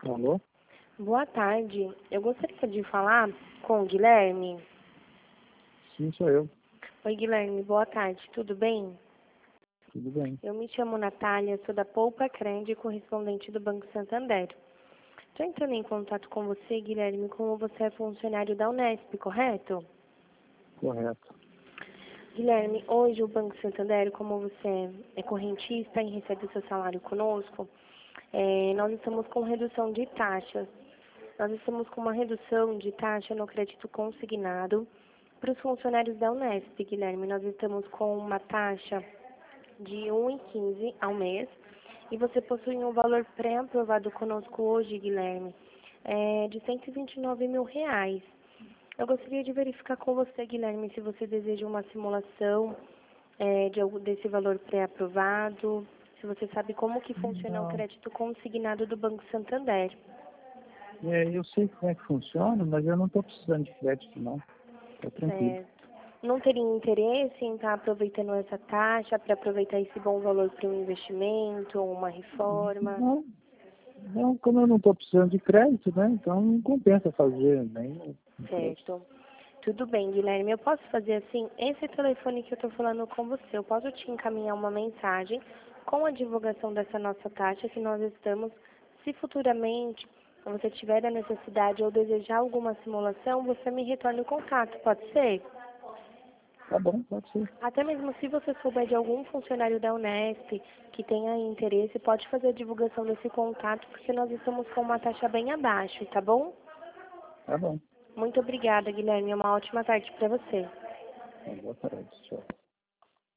Alô? Boa tarde. Eu gostaria de falar com o Guilherme. Sim, sou eu. Oi, Guilherme. Boa tarde. Tudo bem? Tudo bem. Eu me chamo Natália, sou da Poupa Cred, correspondente do Banco Santander. Estou entrando em contato com você, Guilherme, como você é funcionário da Unesp, correto? Correto. Guilherme, hoje o Banco Santander, como você é correntista e recebe o seu salário conosco, nós estamos com redução de taxas. Nós estamos com uma redução de taxa no crédito consignado para os funcionários da Unesp, Guilherme. Nós estamos com uma taxa de R$ 1,15 ao mês e você possui um valor pré-aprovado conosco hoje, Guilherme, de R$ 129.000. Eu gostaria de verificar com você, Guilherme, se você deseja uma simulação desse valor pré-aprovado, se você sabe como que funciona o Não. crédito consignado do Banco Santander. Eu sei como é que funciona, mas eu não estou precisando de crédito, não. Tá tranquilo. Certo. Não teria interesse em estar aproveitando essa taxa para aproveitar esse bom valor para um investimento ou uma reforma? Não, não, como eu não estou precisando de crédito, né? Então não compensa fazer nem um crédito. Certo. Tudo bem, Guilherme. Eu posso fazer assim? Esse telefone que eu estou falando com você, eu posso te encaminhar uma mensagem com a divulgação dessa nossa taxa que nós estamos. Se futuramente você tiver a necessidade ou desejar alguma simulação, você me retorne o contato, pode ser? Tá bom, pode ser. Até mesmo se você souber de algum funcionário da Unesp que tenha interesse, pode fazer a divulgação desse contato, porque nós estamos com uma taxa bem abaixo, tá bom? Tá bom. Muito obrigada, Guilherme. Uma ótima tarde para você. Boa tarde. Tchau.